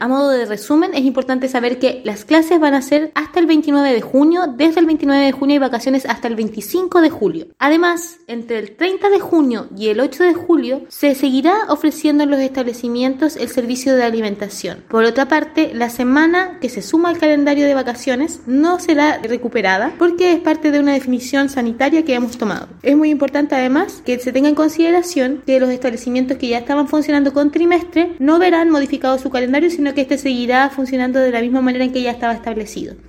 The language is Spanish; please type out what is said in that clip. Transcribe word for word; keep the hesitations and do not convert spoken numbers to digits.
A modo de resumen, es importante saber que las clases van a ser hasta el veintinueve de junio, desde el veintinueve de junio hay vacaciones hasta el veinticinco de julio. Además, entre el treinta de junio y el ocho de julio se seguirá ofreciendo en los establecimientos el servicio de alimentación. Por otra parte, la semana que se suma al calendario de vacaciones no será recuperada porque es parte de una definición sanitaria que hemos tomado. Es muy importante además que se tenga en consideración que los establecimientos que ya estaban funcionando con trimestre no verán modificado su calendario, sino que este seguirá funcionando de la misma manera en que ya estaba establecido.